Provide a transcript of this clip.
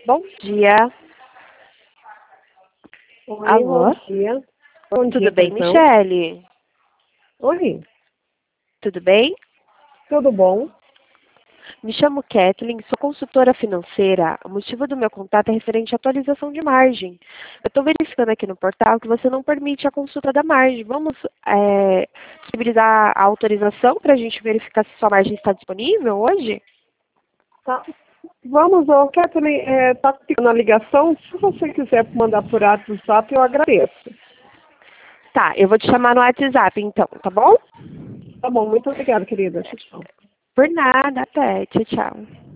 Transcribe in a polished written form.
Bom dia. Oi, Alô? bom dia. Bom Tudo dia, bem, perdão. Michele? Oi, Tudo bem? tudo bom? Me chamo Kathleen, sou consultora financeira. O motivo do meu contato é referente à atualização de margem. Eu estou verificando aqui no portal que você não permite a consulta da margem. Vamos disponibilizar a autorização para a gente verificar se sua margem está disponível hoje? Tá. Vamos, ô Kathleen, tá ficando a ligação. Se você quiser mandar por WhatsApp, eu agradeço. Tá, eu vou te chamar no WhatsApp então, tá bom? Tá bom, muito obrigada, querida. Tchau. Por nada, até. Tchau, tchau.